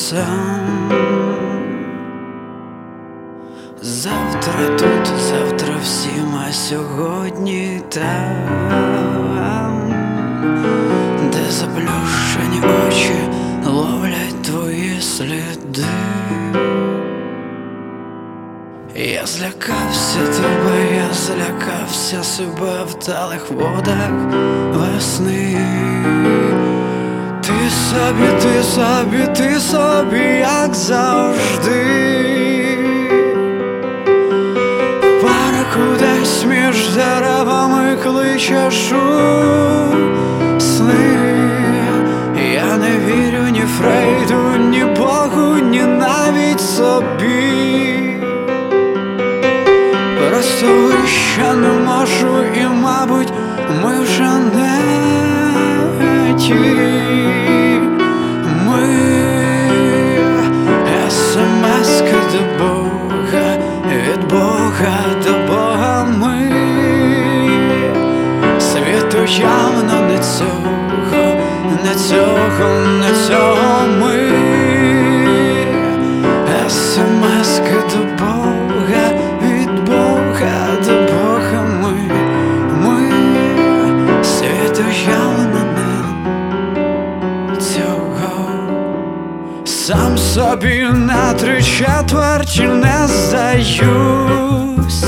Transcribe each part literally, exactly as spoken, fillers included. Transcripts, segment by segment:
сам. Завтра тут, завтра всім, а сьогодні там, де заплющені очі ловлять твої сліди. Я злякався тебе, я злякався себе в талих водах весни. Ти собі, ти собі, ти собі, як завжди. Парку десь між деревами кличеш у сни. Я не вірю ні Фрейду, ні Богу, ні навіть собі. Просто вище не можу і, мабуть, ми вже не ті. Ми смс-ки до Бога, від Бога до Бога. Ми світу явно не цього, не цього, не цього. Ми смс-ки до Бога, від Бога до Бога. Ми, ми світу явно не цього. Сам собі на три четверті не здаюсь.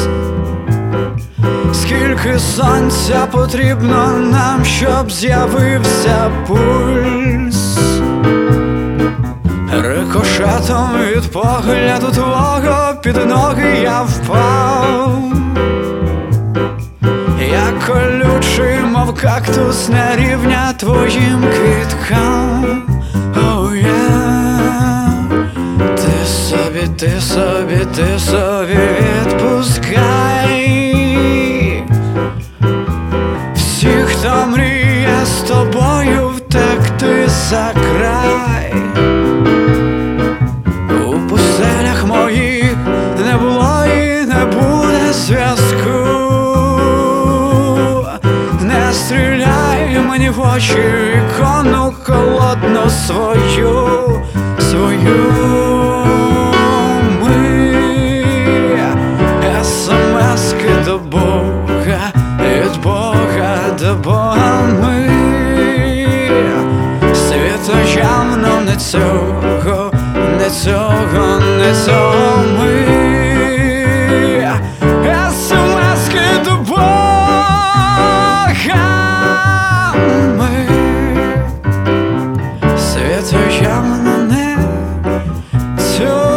Скільки сонця потрібно нам, щоб з'явився пульс? Рикошетом від погляду твого під ноги я впав. Я колючий, мов кактус, не рівня твоїм квіткам. Oh, yeah. Ти собі, ти собі, ти собі відпускай всіх, хто мріє з тобою втекти за край. У пустелях моїх не було і не буде зв'язку. Не стріляй мені в очі, ікону холодну свою, свою. Ми смс-ки до Бога, від Бога до Бога. Ми світу явно не цього, не цього, не цього. Ми смс-ки до Бога. Ми світу явно не цього.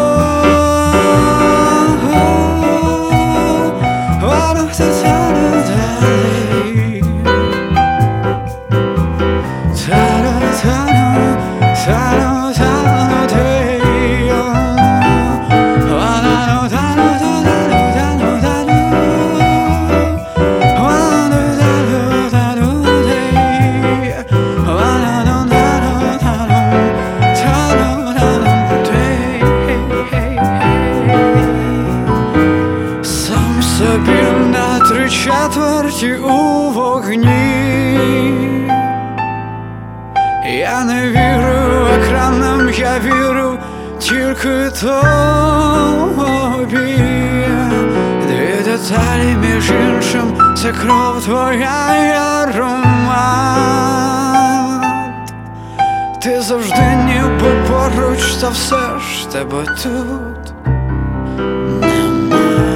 Собі на три четверті у вогні. Я не вірю екранам, я вірю тільки тобі. Дві деталі, між іншим, це кров твоя і аромат. Ти завжди ніби поруч, та все ж тебе тут нема.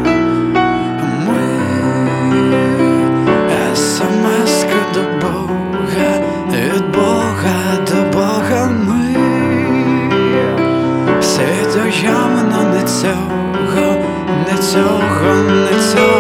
Смс-ки до Бога, від Бога до Бога. Ми світу явно не цього, не цього, не цього.